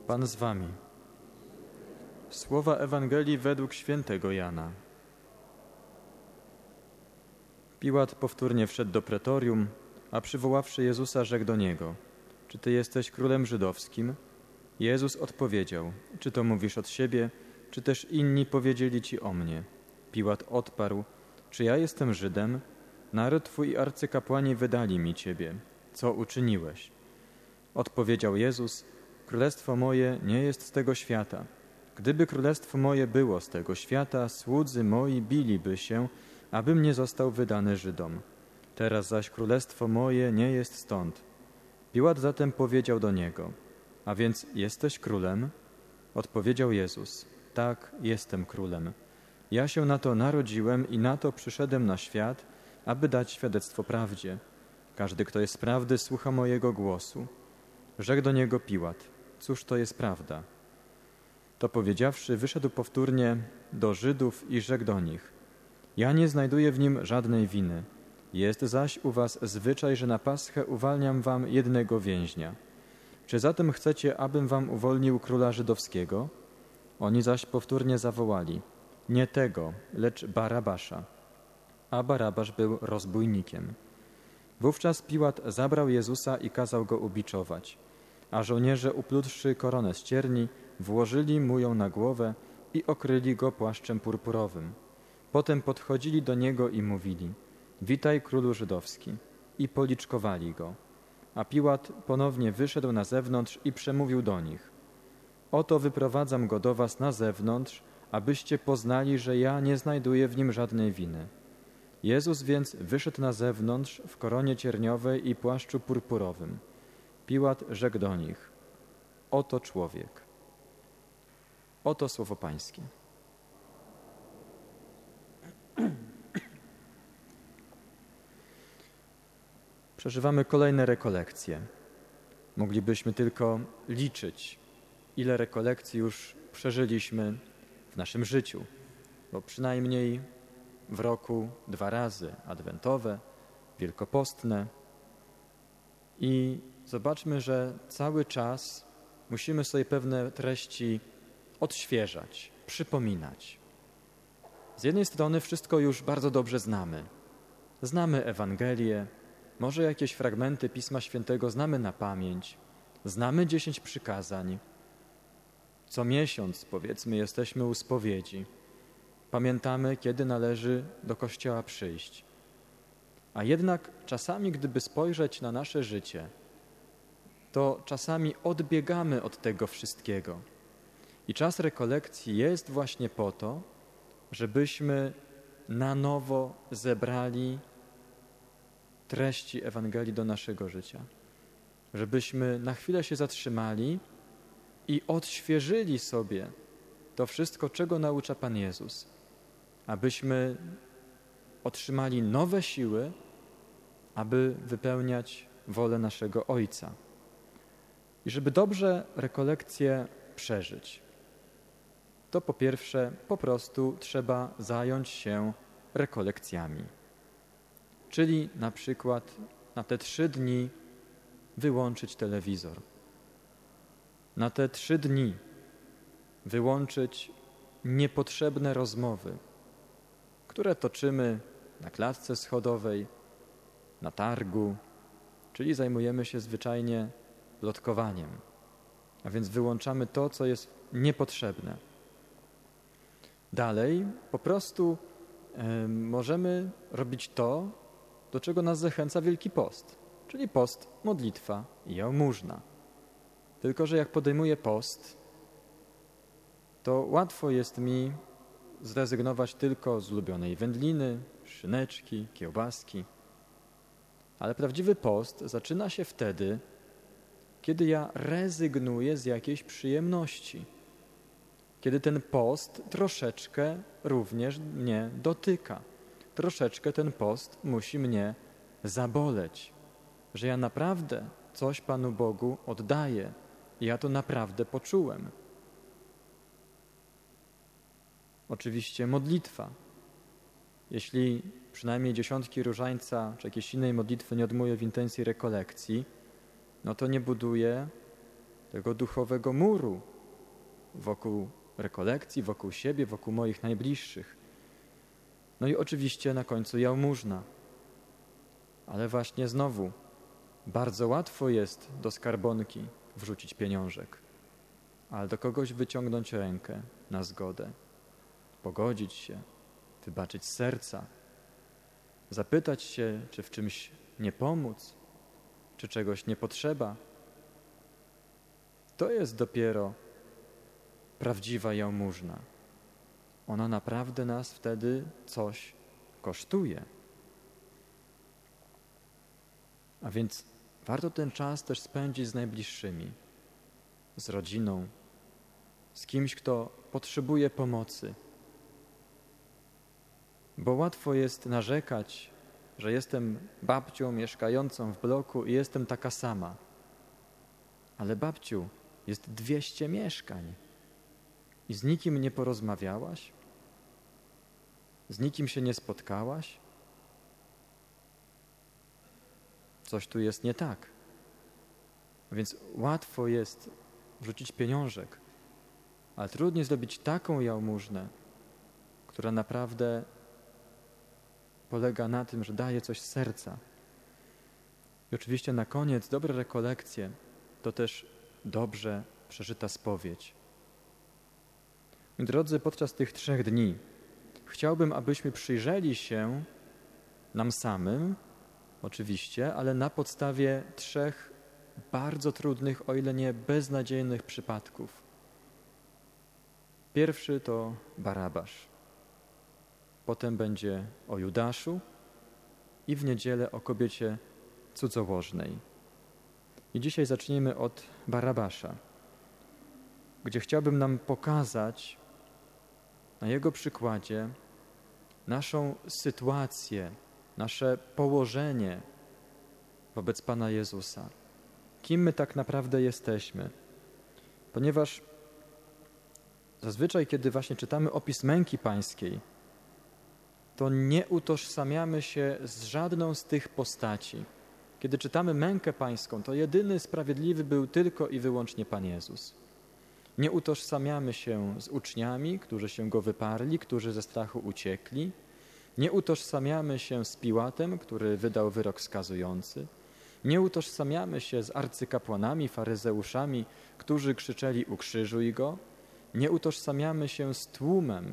Pan z wami. Słowa Ewangelii według świętego Jana. Piłat powtórnie wszedł do pretorium, a przywoławszy Jezusa, rzekł do niego: Czy ty jesteś królem żydowskim? Jezus odpowiedział: Czy to mówisz od siebie, czy też inni powiedzieli ci o mnie? Piłat odparł: Czy ja jestem Żydem? Naród twój i arcykapłani wydali mi ciebie. Co uczyniłeś? Odpowiedział Jezus: Królestwo moje nie jest z tego świata. Gdyby królestwo moje było z tego świata, słudzy moi biliby się, abym nie został wydany Żydom. Teraz zaś królestwo moje nie jest stąd. Piłat zatem powiedział do niego: A więc jesteś królem? Odpowiedział Jezus: Tak, jestem królem. Ja się na to narodziłem i na to przyszedłem na świat, aby dać świadectwo prawdzie. Każdy, kto jest z prawdy, słucha mojego głosu. Rzekł do niego Piłat: Cóż to jest prawda? To powiedziawszy, wyszedł powtórnie do Żydów i rzekł do nich: Ja nie znajduję w nim żadnej winy. Jest zaś u was zwyczaj, że na Paschę uwalniam wam jednego więźnia. Czy zatem chcecie, abym wam uwolnił króla żydowskiego? Oni zaś powtórnie zawołali: Nie tego, lecz Barabasza. A Barabasz był rozbójnikiem. Wówczas Piłat zabrał Jezusa i kazał go ubiczować. A żołnierze, uplutwszy koronę z cierni, włożyli mu ją na głowę i okryli go płaszczem purpurowym. Potem podchodzili do niego i mówili: Witaj, królu żydowski. I policzkowali go. A Piłat ponownie wyszedł na zewnątrz i przemówił do nich: Oto wyprowadzam go do was na zewnątrz, abyście poznali, że ja nie znajduję w nim żadnej winy. Jezus więc wyszedł na zewnątrz w koronie cierniowej i płaszczu purpurowym. Piłat rzekł do nich: Oto człowiek. Oto słowo Pańskie. Przeżywamy kolejne rekolekcje. Moglibyśmy tylko liczyć, ile rekolekcji już przeżyliśmy w naszym życiu, bo przynajmniej w roku 2 razy adwentowe, wielkopostne. I zobaczmy, że cały czas musimy sobie pewne treści odświeżać, przypominać. Z jednej strony wszystko już bardzo dobrze znamy. Znamy Ewangelię, może jakieś fragmenty Pisma Świętego znamy na pamięć, znamy 10 przykazań. Co miesiąc, powiedzmy, jesteśmy u spowiedzi. Pamiętamy, kiedy należy do kościoła przyjść. A jednak czasami, gdyby spojrzeć na nasze życie, to czasami odbiegamy od tego wszystkiego. I czas rekolekcji jest właśnie po to, żebyśmy na nowo zebrali treści Ewangelii do naszego życia. Żebyśmy na chwilę się zatrzymali i odświeżyli sobie to wszystko, czego naucza Pan Jezus. Abyśmy otrzymali nowe siły, aby wypełniać wolę naszego Ojca. I żeby dobrze rekolekcję przeżyć, to po pierwsze po prostu trzeba zająć się rekolekcjami. Czyli na przykład na te 3 dni wyłączyć telewizor. Na te 3 dni wyłączyć niepotrzebne rozmowy, które toczymy na klatce schodowej, na targu, czyli zajmujemy się zwyczajnie plotkowaniem. A więc wyłączamy to, co jest niepotrzebne. Dalej po prostu możemy robić to, do czego nas zachęca Wielki Post, czyli post, modlitwa i jałmużna. Tylko że jak podejmuję post, to łatwo jest mi zrezygnować tylko z ulubionej wędliny, szyneczki, kiełbaski. Ale prawdziwy post zaczyna się wtedy, kiedy ja rezygnuję z jakiejś przyjemności. Kiedy ten post troszeczkę również mnie dotyka. Troszeczkę ten post musi mnie zaboleć. Że ja naprawdę coś Panu Bogu oddaję. I ja to naprawdę poczułem. Oczywiście modlitwa. Jeśli przynajmniej 10 różańca czy jakiejś innej modlitwy nie odmówię w intencji rekolekcji, no to nie buduję tego duchowego muru wokół rekolekcji, wokół siebie, wokół moich najbliższych. No i oczywiście na końcu jałmużna. Ale właśnie znowu, bardzo łatwo jest do skarbonki wrzucić pieniążek, ale do kogoś wyciągnąć rękę na zgodę, pogodzić się, wybaczyć z serca, zapytać się, czy w czymś nie pomóc, czy czegoś nie potrzeba. To jest dopiero prawdziwa jałmużna. Ona naprawdę nas wtedy coś kosztuje. A więc warto ten czas też spędzić z najbliższymi, z rodziną, z kimś, kto potrzebuje pomocy. Bo łatwo jest narzekać, że jestem babcią mieszkającą w bloku i jestem taka sama. Ale babciu, jest 200 mieszkań i z nikim nie porozmawiałaś? Z nikim się nie spotkałaś? Coś tu jest nie tak. Więc łatwo jest wrzucić pieniążek, ale trudniej zrobić taką jałmużnę, która naprawdę polega na tym, że daje coś z serca. I oczywiście na koniec dobre rekolekcje to też dobrze przeżyta spowiedź. Moi drodzy, podczas tych 3 dni chciałbym, abyśmy przyjrzeli się nam samym, oczywiście, ale na podstawie 3 bardzo trudnych, o ile nie beznadziejnych przypadków. Pierwszy to Barabasz. Potem będzie o Judaszu i w niedzielę o kobiecie cudzołożnej. I dzisiaj zacznijmy od Barabasza, gdzie chciałbym nam pokazać na jego przykładzie naszą sytuację, nasze położenie wobec Pana Jezusa. Kim my tak naprawdę jesteśmy? Ponieważ zazwyczaj, kiedy właśnie czytamy opis męki pańskiej, to nie utożsamiamy się z żadną z tych postaci. Kiedy czytamy mękę pańską, to jedyny sprawiedliwy był tylko i wyłącznie Pan Jezus. Nie utożsamiamy się z uczniami, którzy się Go wyparli, którzy ze strachu uciekli. Nie utożsamiamy się z Piłatem, który wydał wyrok skazujący. Nie utożsamiamy się z arcykapłanami, faryzeuszami, którzy krzyczeli: ukrzyżuj Go. Nie utożsamiamy się z tłumem,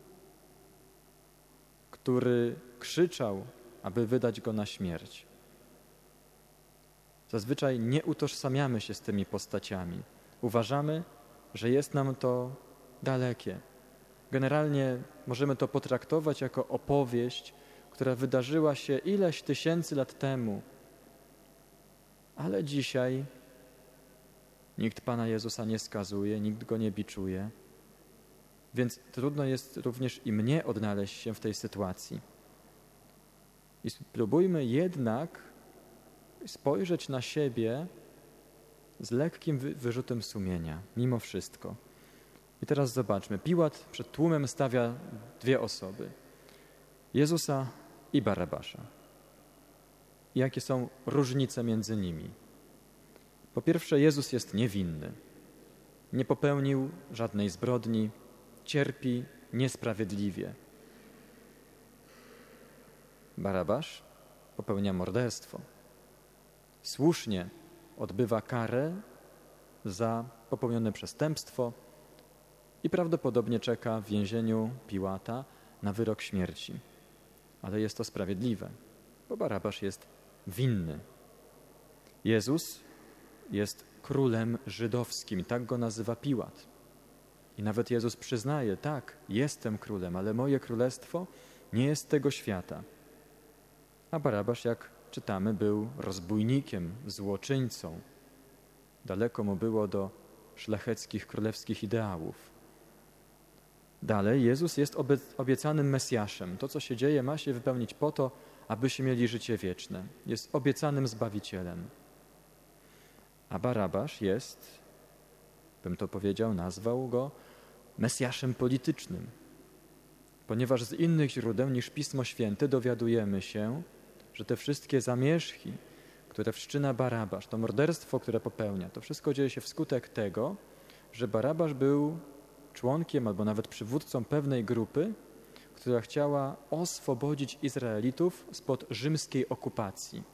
który krzyczał, aby wydać Go na śmierć. Zazwyczaj nie utożsamiamy się z tymi postaciami. Uważamy, że jest nam to dalekie. Generalnie możemy to potraktować jako opowieść, która wydarzyła się ileś tysięcy lat temu. Ale dzisiaj nikt Pana Jezusa nie skazuje, nikt Go nie biczuje. Więc trudno jest również i mnie odnaleźć się w tej sytuacji. I spróbujmy jednak spojrzeć na siebie z lekkim wyrzutem sumienia, mimo wszystko. I teraz zobaczmy. Piłat przed tłumem stawia 2 osoby. Jezusa i Barabasza. I jakie są różnice między nimi? Po pierwsze, Jezus jest niewinny. Nie popełnił żadnej zbrodni, cierpi niesprawiedliwie. Barabasz popełnia morderstwo. Słusznie odbywa karę za popełnione przestępstwo i prawdopodobnie czeka w więzieniu Piłata na wyrok śmierci. Ale jest to sprawiedliwe, bo Barabasz jest winny. Jezus jest królem żydowskim, tak go nazywa Piłat. I nawet Jezus przyznaje: tak, jestem królem, ale moje królestwo nie jest tego świata. A Barabasz, jak czytamy, był rozbójnikiem, złoczyńcą. Daleko mu było do szlacheckich, królewskich ideałów. Dalej, Jezus jest obiecanym Mesjaszem. To, co się dzieje, ma się wypełnić po to, abyśmy mieli życie wieczne. Jest obiecanym Zbawicielem. A Barabasz jest, bym to powiedział, nazwał go Mesjaszem politycznym. Ponieważ z innych źródeł niż Pismo Święte dowiadujemy się, że te wszystkie zamierzchi, które wszczyna Barabasz, to morderstwo, które popełnia, to wszystko dzieje się wskutek tego, że Barabasz był członkiem albo nawet przywódcą pewnej grupy, która chciała oswobodzić Izraelitów spod rzymskiej okupacji.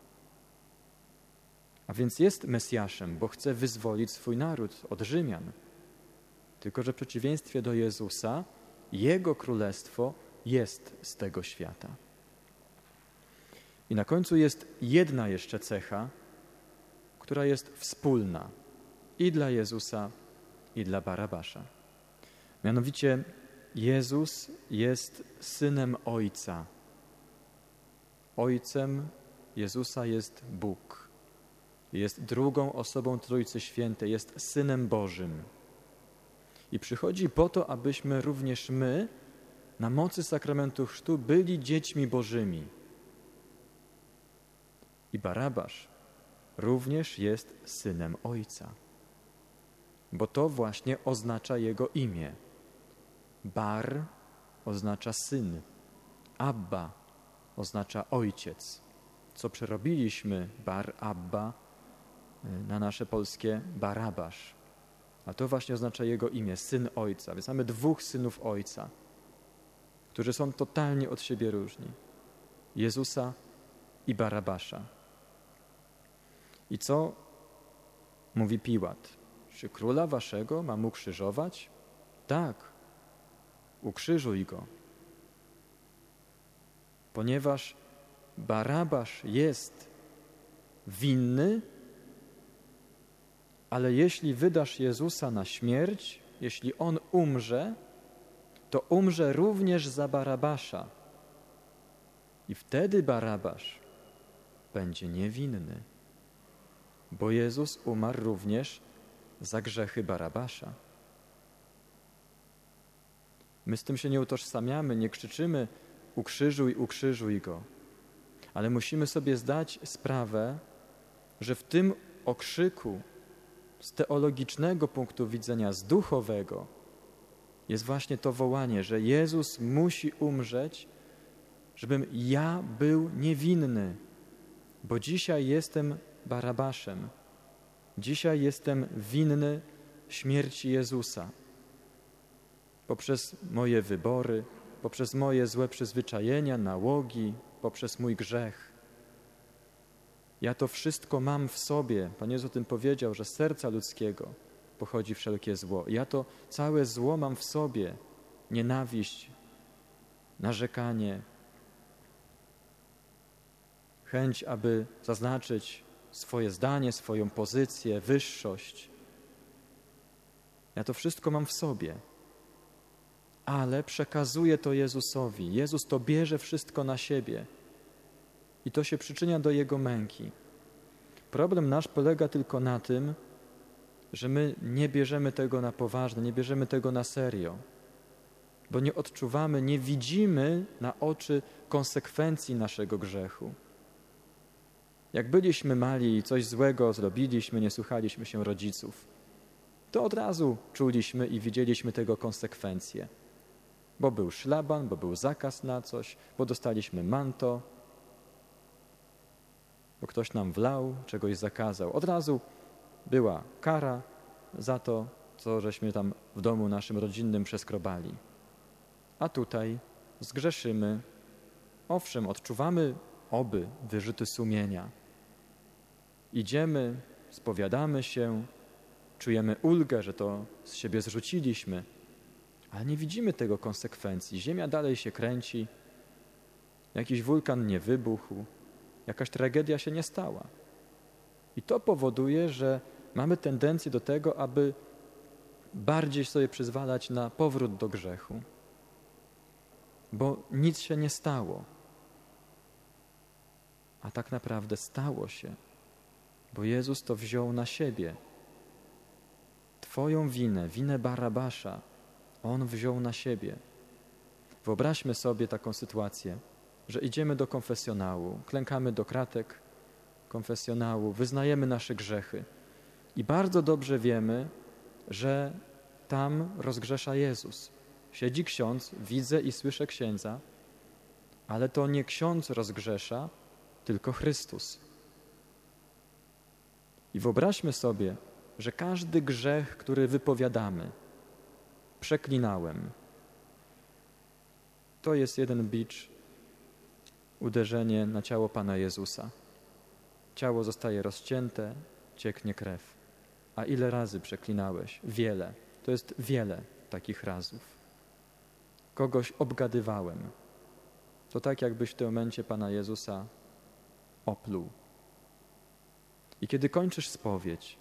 A więc jest Mesjaszem, bo chce wyzwolić swój naród od Rzymian. Tylko że w przeciwieństwie do Jezusa, Jego królestwo jest z tego świata. I na końcu jest jedna jeszcze cecha, która jest wspólna i dla Jezusa, i dla Barabasza. Mianowicie Jezus jest Synem Ojca. Ojcem Jezusa jest Bóg. Jest drugą osobą Trójcy Świętej, jest Synem Bożym. I przychodzi po to, abyśmy również my na mocy sakramentu chrztu byli dziećmi Bożymi. I Barabasz również jest Synem Ojca, bo to właśnie oznacza Jego imię. Bar oznacza syn, Abba oznacza ojciec, co przerobiliśmy Bar Abba na nasze polskie Barabasz. A to właśnie oznacza Jego imię, Syn Ojca. Więc mamy dwóch synów Ojca, którzy są totalnie od siebie różni. Jezusa i Barabasza. I co mówi Piłat? Czy króla waszego mam ukrzyżować? Tak, ukrzyżuj go. Ponieważ Barabasz jest winny, ale jeśli wydasz Jezusa na śmierć, jeśli On umrze, to umrze również za Barabasza. I wtedy Barabasz będzie niewinny, bo Jezus umarł również za grzechy Barabasza. My z tym się nie utożsamiamy, nie krzyczymy ukrzyżuj, ukrzyżuj go. Ale musimy sobie zdać sprawę, że w tym okrzyku z teologicznego punktu widzenia, z duchowego, jest właśnie to wołanie, że Jezus musi umrzeć, żebym ja był niewinny, bo dzisiaj jestem Barabaszem. Dzisiaj jestem winny śmierci Jezusa. Poprzez moje wybory, poprzez moje złe przyzwyczajenia, nałogi, poprzez mój grzech. Ja to wszystko mam w sobie. Pan Jezus o tym powiedział, że z serca ludzkiego pochodzi wszelkie zło. Ja to całe zło mam w sobie. Nienawiść, narzekanie, chęć, aby zaznaczyć swoje zdanie, swoją pozycję, wyższość. Ja to wszystko mam w sobie, ale przekazuję to Jezusowi. Jezus to bierze wszystko na siebie i to się przyczynia do Jego męki. Problem nasz polega tylko na tym, że my nie bierzemy tego na poważnie, nie bierzemy tego na serio, bo nie odczuwamy, nie widzimy na oczy konsekwencji naszego grzechu. Jak byliśmy mali i coś złego zrobiliśmy, nie słuchaliśmy się rodziców, to od razu czuliśmy i widzieliśmy tego konsekwencje. Bo był szlaban, bo był zakaz na coś, bo dostaliśmy manto, bo ktoś nam wlał, czegoś zakazał. Od razu była kara za to, co żeśmy tam w domu naszym rodzinnym przeskrobali. A tutaj zgrzeszymy. Owszem, odczuwamy wyrzuty sumienia. Idziemy, spowiadamy się, czujemy ulgę, że to z siebie zrzuciliśmy, ale nie widzimy tego konsekwencji. Ziemia dalej się kręci, jakiś wulkan nie wybuchł, jakaś tragedia się nie stała. I to powoduje, że mamy tendencję do tego, aby bardziej sobie przyzwalać na powrót do grzechu, bo nic się nie stało. A tak naprawdę stało się, bo Jezus to wziął na siebie. Twoją winę Barabasza, On wziął na siebie. Wyobraźmy sobie taką sytuację, że idziemy do konfesjonału, klękamy do kratek konfesjonału, wyznajemy nasze grzechy i bardzo dobrze wiemy, że tam rozgrzesza Jezus. Siedzi ksiądz, widzę i słyszę księdza, ale to nie ksiądz rozgrzesza, tylko Chrystus. I wyobraźmy sobie, że każdy grzech, który wypowiadamy, przeklinałem, to jest jeden bicz, uderzenie na ciało Pana Jezusa. Ciało zostaje rozcięte, cieknie krew. A ile razy przeklinałeś? Wiele. To jest wiele takich razów. Kogoś obgadywałem. To tak, jakbyś w tym momencie Pana Jezusa opluł. I kiedy kończysz spowiedź,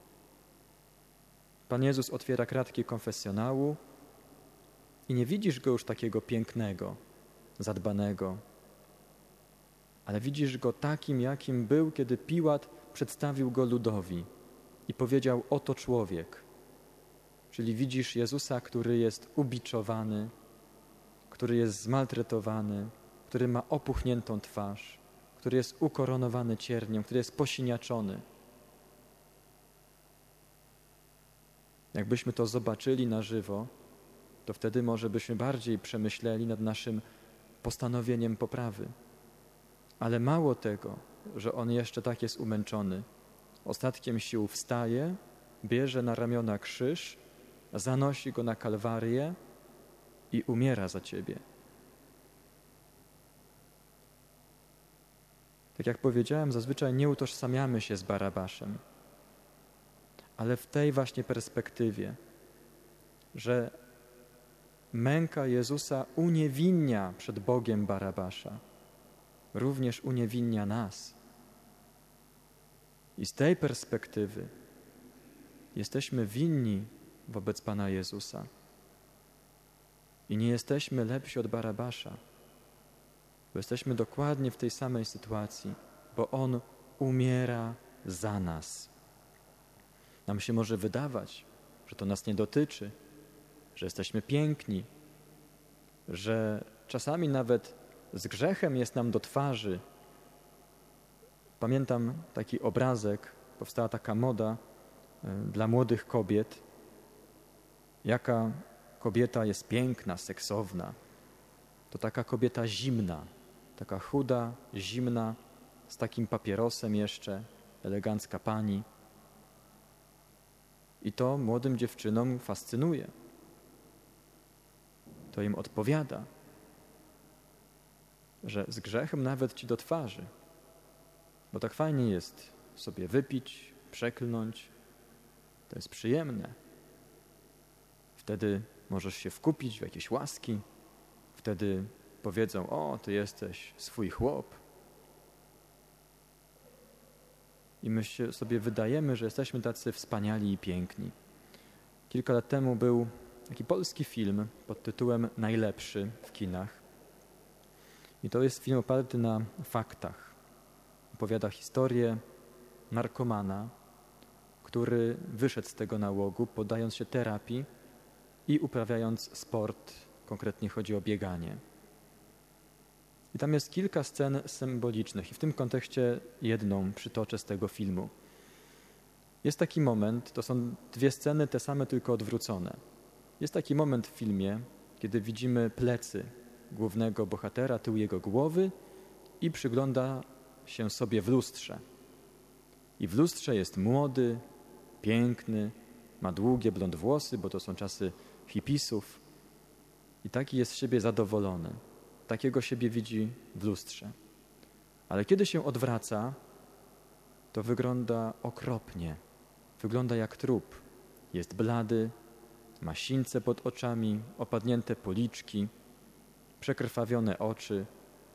Pan Jezus otwiera kratki konfesjonału i nie widzisz Go już takiego pięknego, zadbanego, ale widzisz Go takim, jakim był, kiedy Piłat przedstawił Go ludowi i powiedział: oto człowiek. Czyli widzisz Jezusa, który jest ubiczowany, który jest zmaltretowany, który ma opuchniętą twarz, który jest ukoronowany cierniem, który jest posiniaczony. Jakbyśmy to zobaczyli na żywo, to wtedy może byśmy bardziej przemyśleli nad naszym postanowieniem poprawy. Ale mało tego, że On jeszcze tak jest umęczony. Ostatkiem sił wstaje, bierze na ramiona krzyż, zanosi Go na Kalwarię i umiera za Ciebie. Tak jak powiedziałem, zazwyczaj nie utożsamiamy się z Barabaszem, ale w tej właśnie perspektywie, że męka Jezusa uniewinnia przed Bogiem Barabasza, również uniewinnia nas. I z tej perspektywy jesteśmy winni wobec Pana Jezusa. I nie jesteśmy lepsi od Barabasza, bo jesteśmy dokładnie w tej samej sytuacji, bo On umiera za nas. Nam się może wydawać, że to nas nie dotyczy, że jesteśmy piękni, że czasami nawet z grzechem jest nam do twarzy. Pamiętam taki obrazek, powstała taka moda dla młodych kobiet, jaka kobieta jest piękna, seksowna. To taka kobieta zimna, taka chuda, zimna, z takim papierosem jeszcze, elegancka pani. I to młodym dziewczynom fascynuje. To im odpowiada, że z grzechem nawet ci do twarzy. Bo tak fajnie jest sobie wypić, przeklnąć. To jest przyjemne. Wtedy możesz się wkupić w jakieś łaski. Wtedy powiedzą: o, ty jesteś swój chłop. I my sobie wydajemy, że jesteśmy tacy wspaniali i piękni. Kilka lat temu był taki polski film pod tytułem Najlepszy w kinach. I to jest film oparty na faktach. Opowiada historię narkomana, który wyszedł z tego nałogu, poddając się terapii i uprawiając sport, konkretnie chodzi o bieganie. I tam jest kilka scen symbolicznych i w tym kontekście jedną przytoczę z tego filmu. Jest taki moment, to są dwie sceny te same, tylko odwrócone. Jest taki moment w filmie, kiedy widzimy plecy głównego bohatera, tył jego głowy i przygląda się sobie w lustrze. I w lustrze jest młody, piękny, ma długie blond włosy, bo to są czasy hipisów i taki jest z siebie zadowolony. Takiego siebie widzi w lustrze. Ale kiedy się odwraca, to wygląda okropnie. Wygląda jak trup. Jest blady, ma sińce pod oczami, opadnięte policzki, przekrwawione oczy.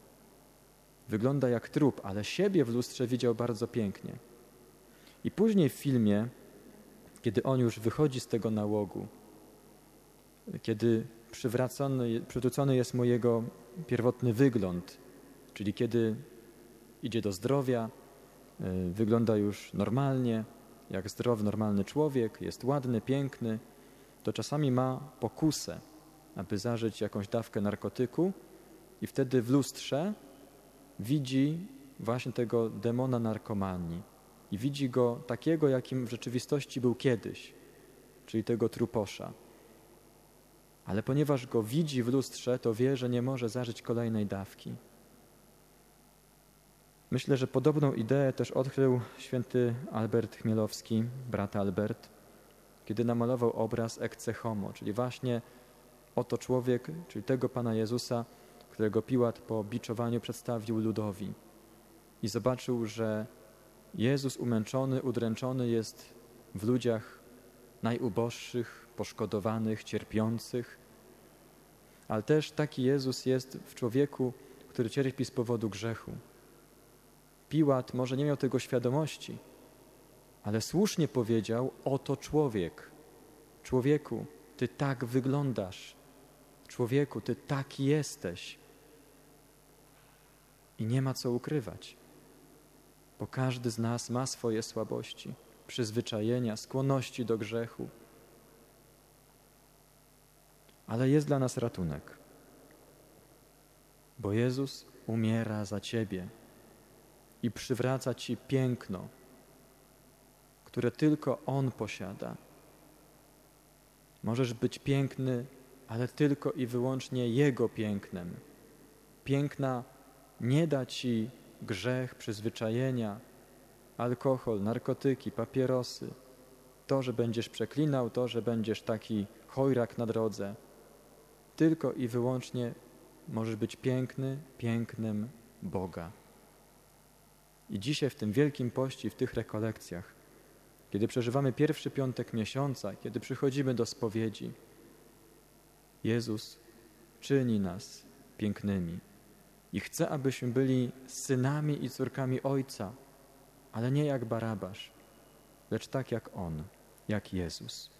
Wygląda jak trup, ale siebie w lustrze widział bardzo pięknie. I później w filmie, kiedy on już wychodzi z tego nałogu, kiedy przywrócony jest mu jego pierwotny wygląd, czyli kiedy idzie do zdrowia, wygląda już normalnie, jak zdrowy, normalny człowiek, jest ładny, piękny, to czasami ma pokusę, aby zażyć jakąś dawkę narkotyku i wtedy w lustrze widzi właśnie tego demona narkomanii i widzi go takiego, jakim w rzeczywistości był kiedyś, czyli tego truposza. Ale ponieważ go widzi w lustrze, to wie, że nie może zażyć kolejnej dawki. Myślę, że podobną ideę też odkrył święty Albert Chmielowski, brat Albert, kiedy namalował obraz Ecce Homo, czyli właśnie oto człowiek, czyli tego Pana Jezusa, którego Piłat po biczowaniu przedstawił ludowi. I zobaczył, że Jezus umęczony, udręczony jest w ludziach najuboższych, poszkodowanych, cierpiących, ale też taki Jezus jest w człowieku, który cierpi z powodu grzechu. Piłat może nie miał tego świadomości, ale słusznie powiedział: oto człowiek. Człowieku, ty tak wyglądasz. Człowieku, ty taki jesteś. I nie ma co ukrywać, bo każdy z nas ma swoje słabości, przyzwyczajenia, skłonności do grzechu. Ale jest dla nas ratunek, bo Jezus umiera za ciebie i przywraca ci piękno, które tylko On posiada. Możesz być piękny, ale tylko i wyłącznie Jego pięknem. Piękna nie da ci grzech, przyzwyczajenia, alkohol, narkotyki, papierosy, to, że będziesz przeklinał, to, że będziesz taki chojrak na drodze. Tylko i wyłącznie możesz być piękny, pięknem Boga. I dzisiaj w tym Wielkim Poście, w tych rekolekcjach, kiedy przeżywamy pierwszy piątek miesiąca, kiedy przychodzimy do spowiedzi, Jezus czyni nas pięknymi i chce, abyśmy byli synami i córkami Ojca, ale nie jak Barabasz, lecz tak jak On, jak Jezus.